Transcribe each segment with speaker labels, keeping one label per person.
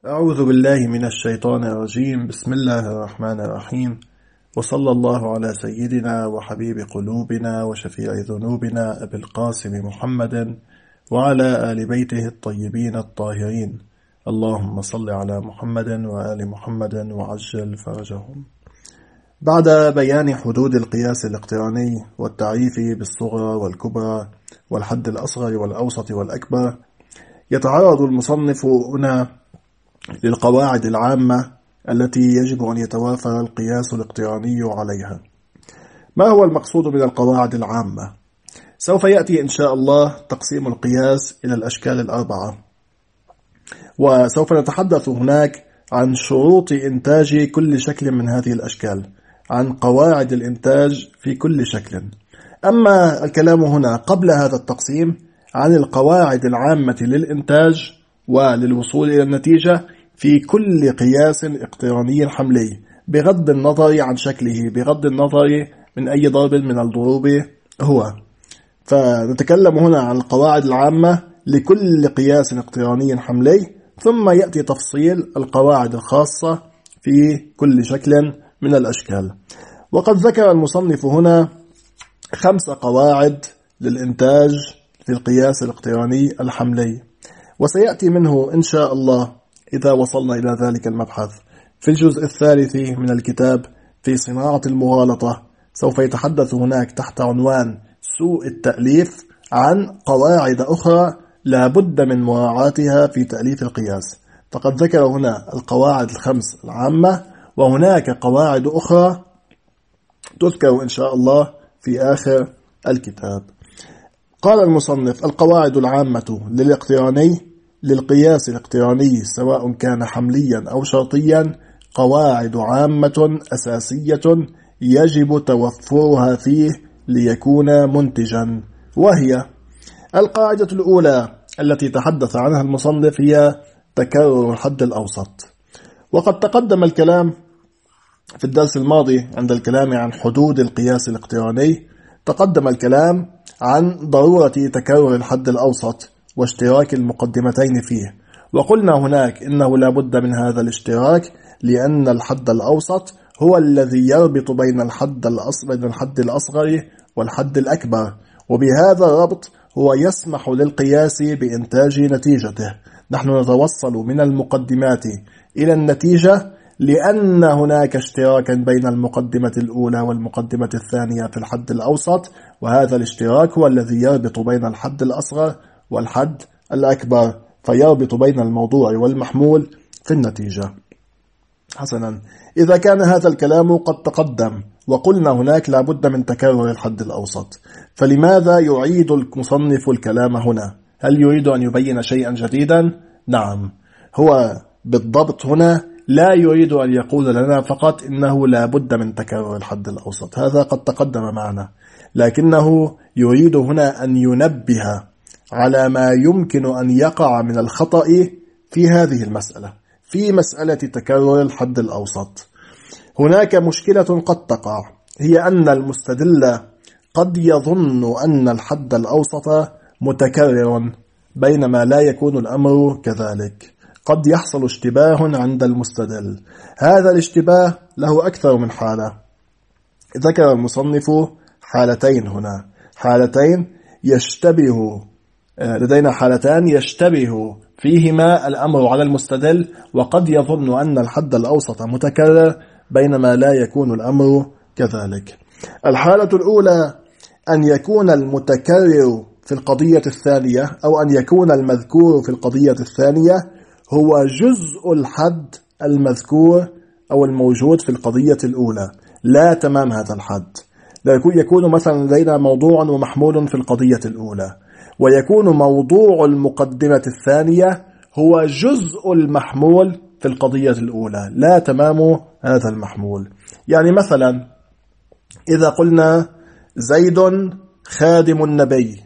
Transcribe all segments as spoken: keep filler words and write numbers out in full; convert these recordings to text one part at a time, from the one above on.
Speaker 1: أعوذ بالله من الشيطان الرجيم. بسم الله الرحمن الرحيم، وصلى الله على سيدنا وحبيب قلوبنا وشفيع ذنوبنا أبي القاسم محمد وعلى آل بيته الطيبين الطاهرين. اللهم صل على محمد وآل محمد وعجل فرجهم. بعد بيان حدود القياس الاقتراني والتعريف بالصغرى والكبرى والحد الأصغر والأوسط والأكبر، يتعرض المصنف هنا للقواعد العامة التي يجب أن يتوافر القياس الاقتراني عليها. ما هو المقصود من القواعد العامة؟ سوف يأتي إن شاء الله تقسيم القياس إلى الأشكال الأربعة، وسوف نتحدث هناك عن شروط إنتاج كل شكل من هذه الأشكال، عن قواعد الإنتاج في كل شكل. أما الكلام هنا قبل هذا التقسيم عن القواعد العامة للإنتاج وللوصول إلى النتيجة في كل قياس اقتراني حملي، بغض النظر عن شكله، بغض النظر من أي ضرب من الضروب هو. فنتكلم هنا عن القواعد العامة لكل قياس اقتراني حملي، ثم يأتي تفصيل القواعد الخاصة في كل شكل من الأشكال. وقد ذكر المصنف هنا خمس قواعد للإنتاج في القياس الاقتراني الحملي، وسيأتي منه إن شاء الله إذا وصلنا إلى ذلك المبحث في الجزء الثالث من الكتاب في صناعة المغالطة. سوف يتحدث هناك تحت عنوان سوء التأليف عن قواعد أخرى لا بد من مراعاتها في تأليف القياس. فقد ذكر هنا القواعد الخمس العامة، وهناك قواعد أخرى تذكر إن شاء الله في آخر الكتاب. قال المصنف: القواعد العامة للاقتراني للقياس الاقتراني سواء كان حمليا أو شرطيا قواعد عامة أساسية يجب توفرها فيه ليكون منتجا. وهي: القاعدة الأولى التي تحدث عنها المصنف هي تكرر الحد الأوسط. وقد تقدم الكلام في الدرس الماضي عند الكلام عن حدود القياس الاقتراني، تقدم الكلام عن ضرورة تكرر الحد الأوسط واشتراك المقدمتين فيه، وقلنا هناك إنه لا بد من هذا الاشتراك، لأن الحد الأوسط هو الذي يربط بين الحد الأصغر بين الحد الأصغر والحد الأكبر، وبهذا الربط هو يسمح للقياس بإنتاج نتيجته. نحن نتوصل من المقدمات إلى النتيجة لأن هناك اشتراكا بين المقدمة الأولى والمقدمة الثانية في الحد الأوسط، وهذا الاشتراك هو الذي يربط بين الحد الأصغر والحد الأكبر، فيربط بين الموضوع والمحمول في النتيجة. حسنا، إذا كان هذا الكلام قد تقدم وقلنا هناك لا بد من تكرر الحد الأوسط، فلماذا يعيد المصنف الكلام هنا؟ هل يريد أن يبين شيئا جديدا؟ نعم، هو بالضبط هنا لا يريد أن يقول لنا فقط إنه لا بد من تكرر الحد الأوسط، هذا قد تقدم معنا، لكنه يريد هنا أن ينبه على ما يمكن أن يقع من الخطأ في هذه المسألة، في مسألة تكرر الحد الأوسط. هناك مشكلة قد تقع، هي أن المستدل قد يظن أن الحد الأوسط متكرر بينما لا يكون الأمر كذلك. قد يحصل اشتباه عند المستدل، هذا الاشتباه له أكثر من حالة. ذكر المصنف حالتين هنا، حالتين يشتبه لدينا حالتان يشتبه فيهما الأمر على المستدل، وقد يظن أن الحد الأوسط متكرر بينما لا يكون الأمر كذلك. الحالة الأولى أن يكون المتكرر في القضية الثانية أو أن يكون المذكور في القضية الثانية هو جزء الحد المذكور أو الموجود في القضية الأولى، لا تمام هذا الحد. يكون مثلا لدينا موضوع ومحمول في القضية الأولى، ويكون موضوع المقدمة الثانية هو جزء المحمول في القضية الأولى، لا تمام هذا المحمول. يعني مثلا إذا قلنا زيد خادم النبي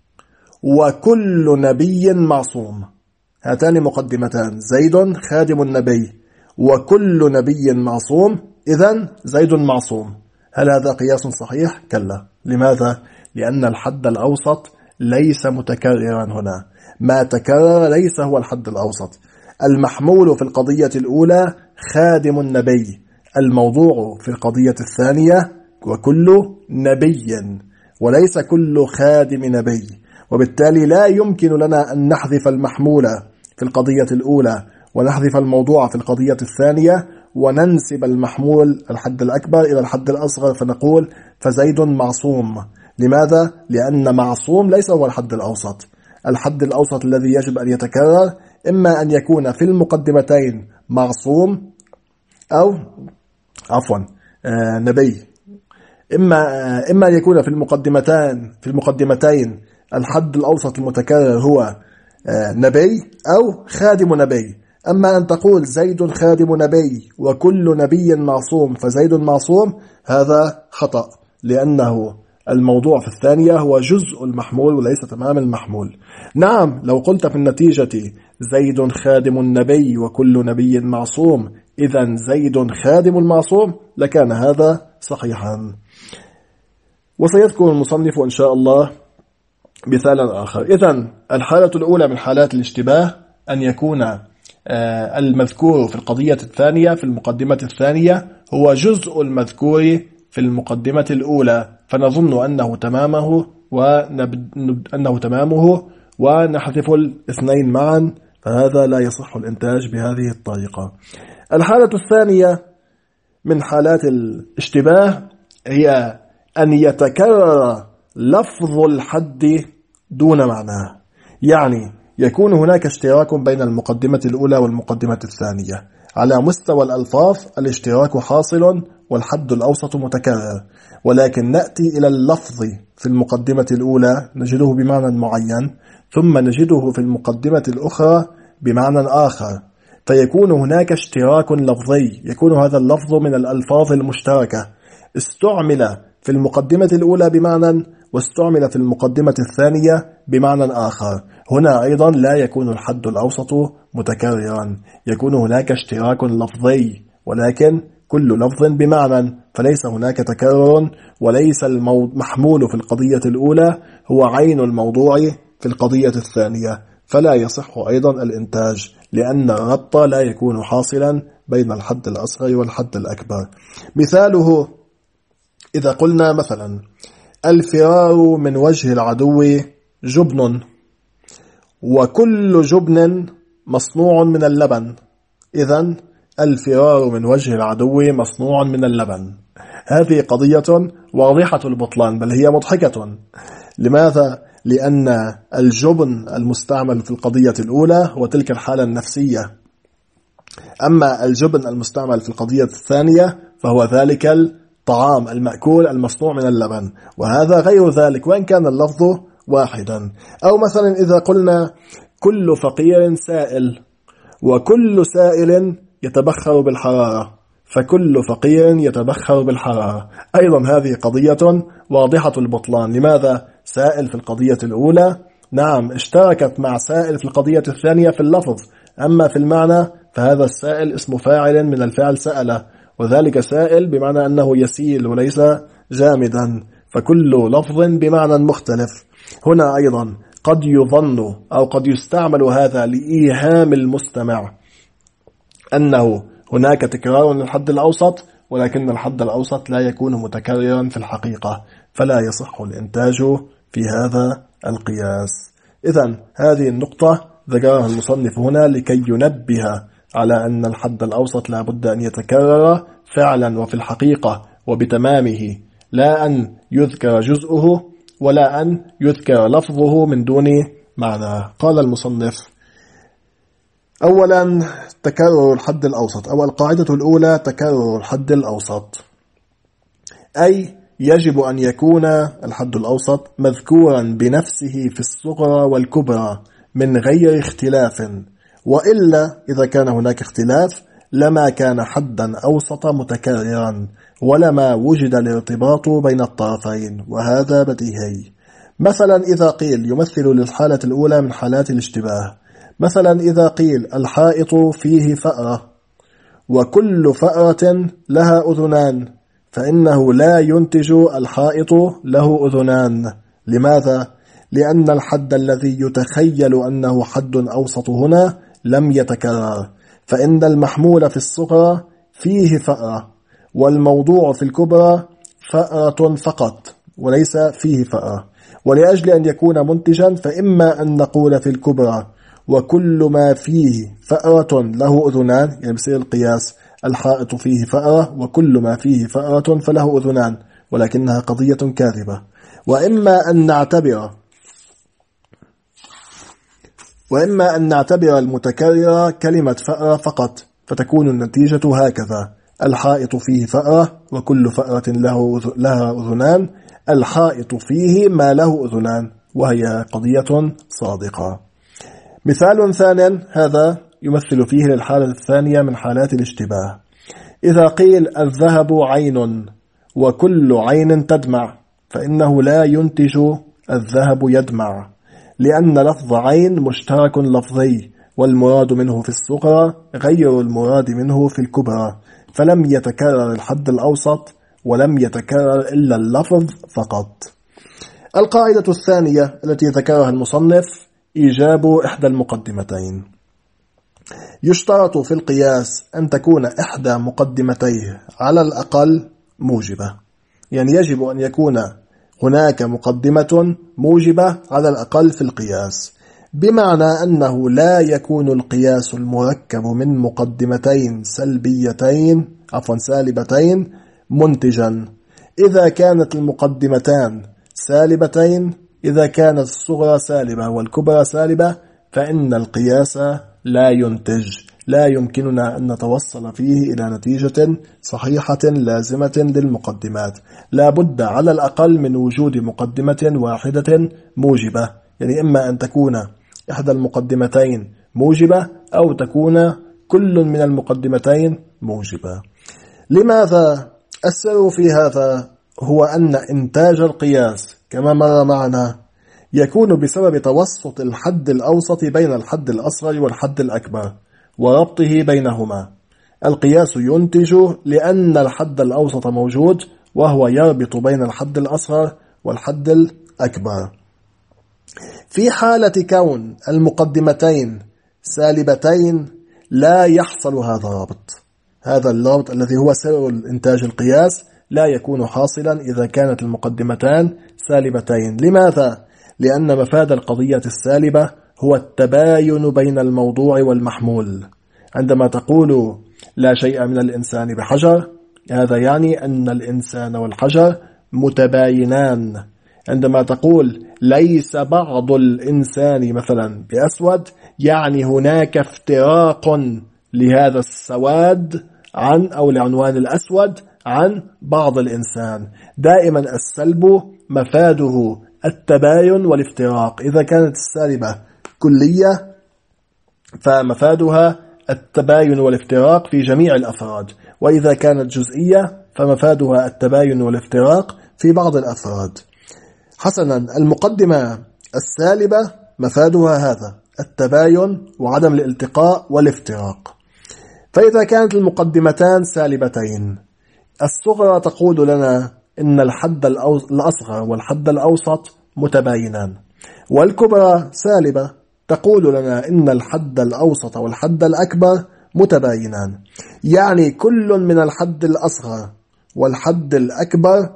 Speaker 1: وكل نبي معصوم، هاتان مقدمتان، زيد خادم النبي وكل نبي معصوم، إذن زيد معصوم. هل هذا قياس صحيح؟ كلا. لماذا؟ لأن الحد الأوسط ليس متكررا هنا، ما تكرر ليس هو الحد الأوسط. المحمول في القضية الأولى خادم النبي، الموضوع في القضية الثانية وكل نبي وليس كل خادم نبي، وبالتالي لا يمكن لنا أن نحذف المحمول في القضية الأولى ونحذف الموضوع في القضية الثانية وننسب المحمول الحد الأكبر إلى الحد الأصغر فنقول فزيد معصوم. لماذا؟ لأن معصوم ليس هو الحد الأوسط. الحد الأوسط الذي يجب أن يتكرر إما أن يكون في المقدمتين معصوم أو عفوا آه نبي، إما آه إما أن يكون في المقدمتين في المقدمتين الحد الأوسط المتكرر هو آه نبي أو خادم نبي. أما أن تقول زيد خادم نبي وكل نبي معصوم فزيد معصوم، هذا خطأ، لأنه الموضوع في الثانية هو جزء المحمول وليس تمام المحمول. نعم، لو قلت في النتيجة زيد خادم النبي وكل نبي معصوم، إذن زيد خادم المعصوم، لكان هذا صحيحا. وسيذكر المصنف إن شاء الله مثالا آخر. إذن الحالة الأولى من حالات الاشتباه أن يكون المذكور في القضية الثانية في المقدمة الثانية هو جزء المذكور في المقدمة الأولى، فنظن أنه تمامه وأنه تمامه ونحذف الاثنين معا، فهذا لا يصح الإنتاج بهذه الطريقة. الحالة الثانية من حالات الاشتباه هي أن يتكرر لفظ الحد دون معناه، يعني يكون هناك اشتراك بين المقدمة الأولى والمقدمة الثانية. على مستوى الألفاظ الاشتراك حاصل والحد الأوسط متكرر، ولكن نأتي إلى اللفظ في المقدمة الأولى نجده بمعنى معين، ثم نجده في المقدمة الأخرى بمعنى آخر، فيكون هناك اشتراك لفظي. يكون هذا اللفظ من الألفاظ المشتركة، استعمل في المقدمة الأولى بمعنى واستعمل في المقدمة الثانية بمعنى آخر. هنا أيضا لا يكون الحد الأوسط متكررا، يكون هناك اشتراك لفظي ولكن كل لفظ بمعنى، فليس هناك تكرر، وليس المحمول في القضية الأولى هو عين الموضوع في القضية الثانية، فلا يصح أيضا الإنتاج، لأن الربط لا يكون حاصلا بين الحد الأصغر والحد الأكبر. مثاله إذا قلنا مثلا الفرار من وجه العدو جبن، وكل جبن مصنوع من اللبن، إذن الفرار من وجه العدو مصنوع من اللبن. هذه قضية واضحة البطلان، بل هي مضحكة. لماذا؟ لأن الجبن المستعمل في القضية الأولى هو تلك الحالة النفسية، أما الجبن المستعمل في القضية الثانية فهو ذلك الطعام المأكول المصنوع من اللبن، وهذا غير ذلك وإن كان اللفظ واحدا. أو مثلا إذا قلنا كل فقير سائل، وكل سائل يتبخر بالحرارة، فكل فقير يتبخر بالحرارة، أيضا هذه قضية واضحة البطلان. لماذا؟ سائل في القضية الأولى نعم اشتركت مع سائل في القضية الثانية في اللفظ، أما في المعنى فهذا السائل اسم فاعل من الفعل سأل، وذلك سائل بمعنى أنه يسيل وليس جامدا، فكل لفظ بمعنى مختلف. هنا أيضا قد يظن أو قد يستعمل هذا لإيهام المستمع أنه هناك تكرار للحد الأوسط، ولكن الحد الأوسط لا يكون متكررا في الحقيقة، فلا يصح الإنتاج في هذا القياس. إذن هذه النقطة ذكرها المصنف هنا لكي ينبه على أن الحد الأوسط لا بد أن يتكرر فعلا وفي الحقيقة وبتمامه، لا أن يذكر جزءه ولا أن يذكر لفظه من دون معنى. قال المصنف: أولا تكرر الحد الأوسط، أو القاعدة الأولى تكرر الحد الأوسط، أي يجب أن يكون الحد الأوسط مذكورا بنفسه في الصغرى والكبرى من غير اختلاف، وإلا إذا كان هناك اختلاف لما كان حدا أوسط متكررا ولما وجد الارتباط بين الطرفين، وهذا بديهي. مثلا إذا قيل يمثل للحالة الأولى من حالات الاشتباه، مثلا إذا قيل الحائط فيه فأرة وكل فأرة لها أذنان، فإنه لا ينتج الحائط له أذنان. لماذا؟ لأن الحد الذي يتخيل أنه حد أوسط هنا لم يتكرر، فإن المحمول في الصغرى فيه فأرة، والموضوع في الكبرى فأرة فقط وليس فيه فأرة. ولأجل أن يكون منتجا فإما أن نقول في الكبرى وكل ما فيه فأرة له أذنان، يعني بصير القياس الحائط فيه فأرة وكل ما فيه فأرة فله أذنان، ولكنها قضية كاذبة. وإما أن نعتبر وإما أن نعتبر المتكرر كلمة فأرة فقط، فتكون النتيجة هكذا: الحائط فيه فأرة وكل فأرة له لها أذنان، الحائط فيه ما له أذنان، وهي قضية صادقة. مثال ثاني، هذا يمثل فيه للحالة الثانية من حالات الاشتباه. إذا قيل الذهب عين وكل عين تدمع، فإنه لا ينتج الذهب يدمع، لأن لفظ عين مشترك لفظي، والمراد منه في الصغرى غير المراد منه في الكبرى، فلم يتكرر الحد الأوسط ولم يتكرر إلا اللفظ فقط. القاعدة الثانية التي ذكرها المصنف إيجاب إحدى المقدمتين. يشترط في القياس أن تكون إحدى مقدمتيه على الأقل موجبة، يعني يجب أن يكون هناك مقدمة موجبة على الأقل في القياس، بمعنى أنه لا يكون القياس المركب من مقدمتين سلبيتين عفوا سالبتين منتجا. إذا كانت المقدمتان سالبتين، إذا كانت الصغرى سالبة والكبرى سالبة، فإن القياس لا ينتج، لا يمكننا أن نتوصل فيه إلى نتيجة صحيحة لازمة للمقدمات. لا بد على الأقل من وجود مقدمة واحدة موجبة، يعني إما أن تكون إحدى المقدمتين موجبة أو تكون كل من المقدمتين موجبة. لماذا؟ السر في هذا هو أن إنتاج القياس كما مر معنا يكون بسبب توسط الحد الأوسط بين الحد الأصغر والحد الأكبر وربطه بينهما. القياس ينتج لأن الحد الأوسط موجود، وهو يربط بين الحد الأصغر والحد الأكبر. في حالة كون المقدمتين سالبتين لا يحصل هذا الربط. هذا الربط الذي هو سر إنتاج القياس لا يكون حاصلا إذا كانت المقدمتان سالبتين. لماذا؟ لأن مفاد القضية السالبة هو التباين بين الموضوع والمحمول. عندما تقول لا شيء من الإنسان بحجر، هذا يعني أن الإنسان والحجر متباينان. عندما تقول ليس بعض الإنسان مثلا بأسود، يعني هناك افتراق لهذا السواد عن أو لعنوان الأسود عن بعض الإنسان. دائما السلب مفاده التباين والافتراق. إذا كانت السالبة كلية فمفادها التباين والافتراق في جميع الأفراد، وإذا كانت جزئية فمفادها التباين والافتراق في بعض الأفراد. حسنا، المقدمة السالبة مفادها هذا التباين وعدم الالتقاء والافتراق. فإذا كانت المقدمتان سالبتين، الصغرى تقول لنا إن الحد الأصغر والحد الأوسط متباينان، والكبرى سالبة تقول لنا إن الحد الأوسط والحد الأكبر متباينان. يعني كل من الحد الأصغر والحد الأكبر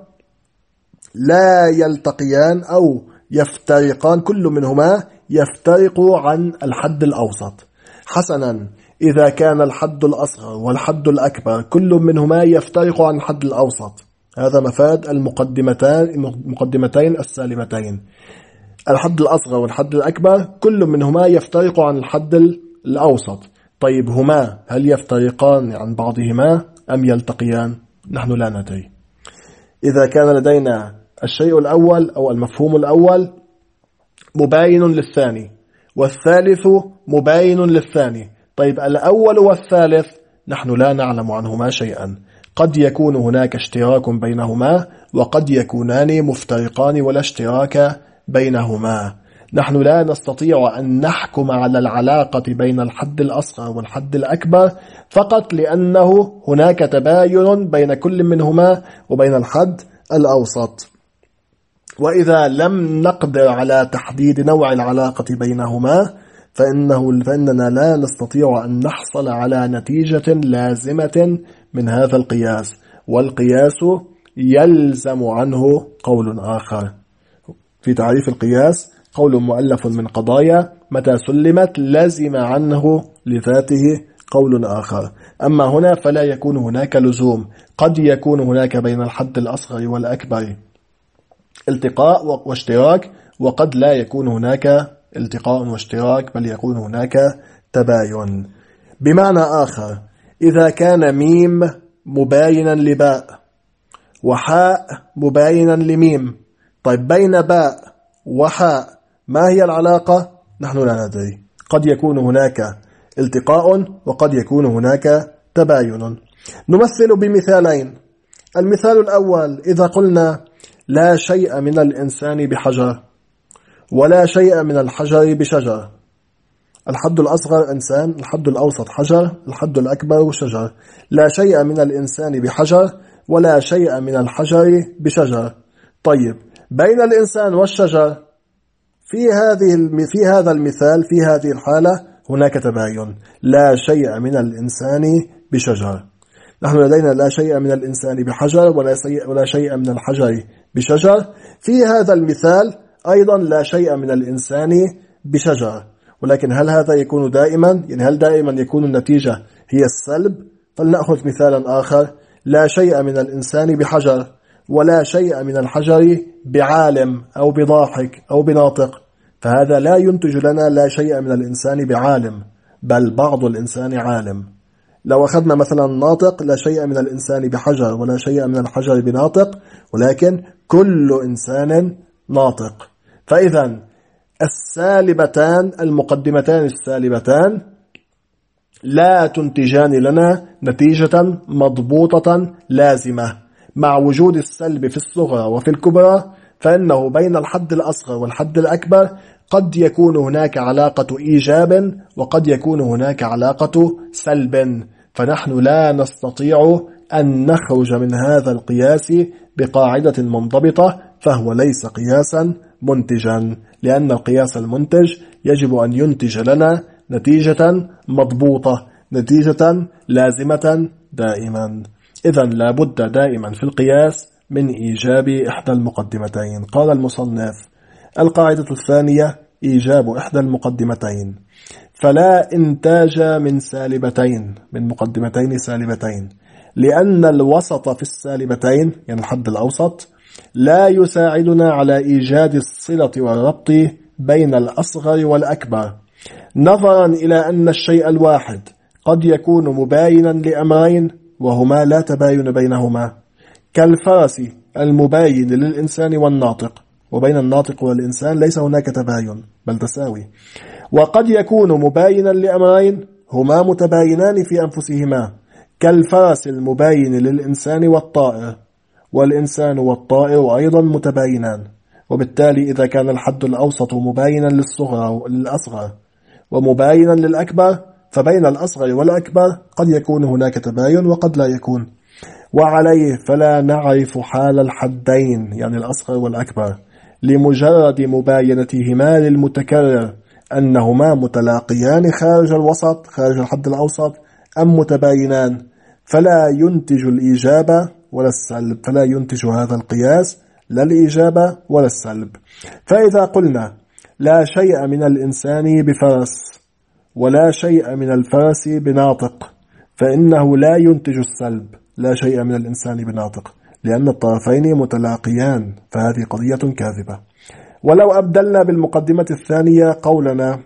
Speaker 1: لا يلتقيان أو يفترقان، كل منهما يفترق عن الحد الأوسط. حسنا، إذا كان الحد الأصغر والحد الأكبر كل منهما يفترق عن الحد الأوسط، هذا مفاد المقدمتان المقدمتين السالبتين. الحد الأصغر والحد الأكبر كل منهما يفترق عن الحد الأوسط. طيب هما هل يفترقان عن بعضهما أم يلتقيان؟ نحن لا ندري. إذا كان لدينا الشيء الأول أو المفهوم الأول مباين للثاني والثالث مباين للثاني، طيب الأول والثالث نحن لا نعلم عنهما شيئا. قد يكون هناك اشتراك بينهما وقد يكونان مفترقان ولا اشتراك بينهما. نحن لا نستطيع أن نحكم على العلاقة بين الحد الأصغر والحد الأكبر فقط لأنه هناك تباين بين كل منهما وبين الحد الأوسط. وإذا لم نقدر على تحديد نوع العلاقة بينهما فإنه فإننا لا نستطيع أن نحصل على نتيجة لازمة من هذا القياس، والقياس يلزم عنه قول آخر. في تعريف القياس قول مؤلف من قضايا متى سلمت لزم عنه لذاته قول آخر. أما هنا فلا يكون هناك لزوم، قد يكون هناك بين الحد الأصغر والأكبر التقاء واشتراك، وقد لا يكون هناك التقاء واشتراك بل يكون هناك تباين. بمعنى آخر، إذا كان ميم مباينا لباء وحاء مباينا لميم، طيب بين باء وحاء ما هي العلاقة؟ نحن لا ندري، قد يكون هناك التقاء وقد يكون هناك تباين. نمثل بمثالين. المثال الأول، إذا قلنا لا شيء من الإنسان بحجر ولا شيء من الحجر بشجر. الحد الأصغر إنسان، الحد الأوسط حجر، الحد الأكبر شجر. لا شيء من الإنسان بحجر ولا شيء من الحجر بشجر. طيب بين الإنسان والشجر في هذه في هذا المثال في هذه الحالة هناك تباين، لا شيء من الإنسان بشجر. نحن لدينا لا شيء من الإنسان بحجر ولا شيء ولا شيء من الحجر بشجر. في هذا المثال أيضا لا شيء من الإنسان بشجر، ولكن هل هذا يكون دائما؟ يعني هل دائما يكون النتيجة هي السلب؟ فلنأخذ مثالا آخر، لا شيء من الإنسان بحجر ولا شيء من الحجر بعالم أو بضاحك أو بناطق، فهذا لا ينتج لنا لا شيء من الإنسان بعالم بل بعض الإنسان عالم. لو أخذنا مثلا ناطق، لا شيء من الإنسان بحجر ولا شيء من الحجر بناطق، ولكن كل إنسان ناطق. فإذا السالبتان المقدمتان السالبتان لا تنتجان لنا نتيجة مضبوطة لازمة. مع وجود السلب في الصغرى وفي الكبرى، فإنه بين الحد الأصغر والحد الأكبر قد يكون هناك علاقة إيجاب وقد يكون هناك علاقة سلب، فنحن لا نستطيع أن نخرج من هذا القياس بقاعدة منضبطة، فهو ليس قياسا منتجا، لأن القياس المنتج يجب أن ينتج لنا نتيجة مضبوطة، نتيجة لازمة دائما. إذن لا بد دائما في القياس من إيجاب إحدى المقدمتين. قال المصنف: القاعدة الثانية إيجاب إحدى المقدمتين، فلا إنتاج من سالبتين من مقدمتين سالبتين، لأن الوسط في السالبتين يعني الحد الأوسط لا يساعدنا على إيجاد الصلة والربط بين الأصغر والأكبر، نظرا إلى أن الشيء الواحد قد يكون مباينا لأمرين وهما لا تباين بينهما، كالفرس المباين للإنسان والناطق، وبين الناطق والإنسان ليس هناك تباين بل تساوي. وقد يكون مباينا لأمرين هما متباينان في أنفسهما، كالفرس المباين للإنسان والطائر، والإنسان والطائر أيضا متباينان. وبالتالي إذا كان الحد الأوسط مباينا للصغرى للأصغر ومباينا للأكبر، فبين الأصغر والأكبر قد يكون هناك تباين وقد لا يكون. وعليه فلا نعرف حال الحدين يعني الأصغر والأكبر لمجرد مباينتهما للمتكرر أنهما متلاقيان خارج الوسط خارج الحد الأوسط أم متباينان، فلا ينتج الإيجاب ولا السلب، فلا ينتج هذا القياس لا الإيجاب ولا السلب. فإذا قلنا لا شيء من الإنسان بفرس ولا شيء من الفرس بناطق، فإنه لا ينتج السلب لا شيء من الإنسان بناطق، لأن الطرفين متلاقيان، فهذه قضية كاذبة. ولو أبدلنا بالمقدمة الثانية قولنا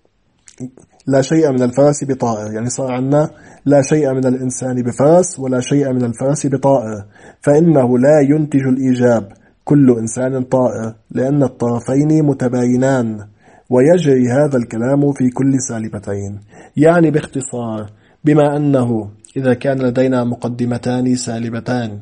Speaker 1: لا شيء من الفرس بطائر، يعني صار عندنا لا شيء من الإنسان بفرس ولا شيء من الفرس بطائر، فإنه لا ينتج الإيجاب كل إنسان طائر، لأن الطرفين متباينان، ويجري هذا الكلام في كل سالبتين. يعني باختصار، بما أنه إذا كان لدينا مقدمتان سالبتان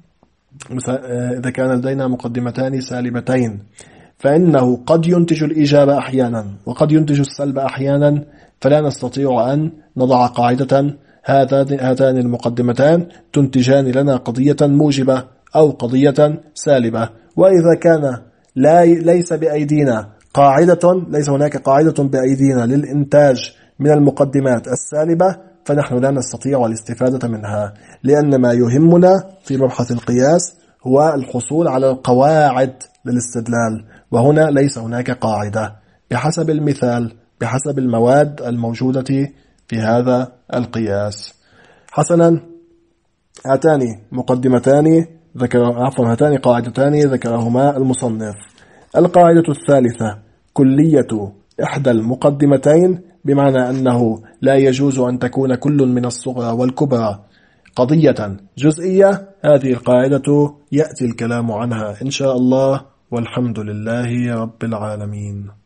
Speaker 1: إذا كان لدينا مقدمتان سالبتين فإنه قد ينتج الإيجاب أحيانا وقد ينتج السلب أحيانا، فلا نستطيع أن نضع قاعدة هاتان المقدمتان تنتجان لنا قضية موجبة أو قضية سالبة. وإذا كان لا ليس بأيدينا قاعدة ليس هناك قاعدة بأيدينا للإنتاج من المقدمات السالبة، فنحن لا نستطيع الاستفادة منها، لأن ما يهمنا في مبحث القياس هو الحصول على القواعد للاستدلال، وهنا ليس هناك قاعدة بحسب المثال، بحسب المواد الموجودة في هذا القياس. حسنا، هاتان مقدمتان ذكر عفوا هاتان قاعدتان ذكرهما المصنف. القاعدة الثالثة كلية إحدى المقدمتين، بمعنى أنه لا يجوز أن تكون كل من الصغرى والكبرى قضية جزئية. هذه القاعدة يأتي الكلام عنها إن شاء الله، والحمد لله رب العالمين.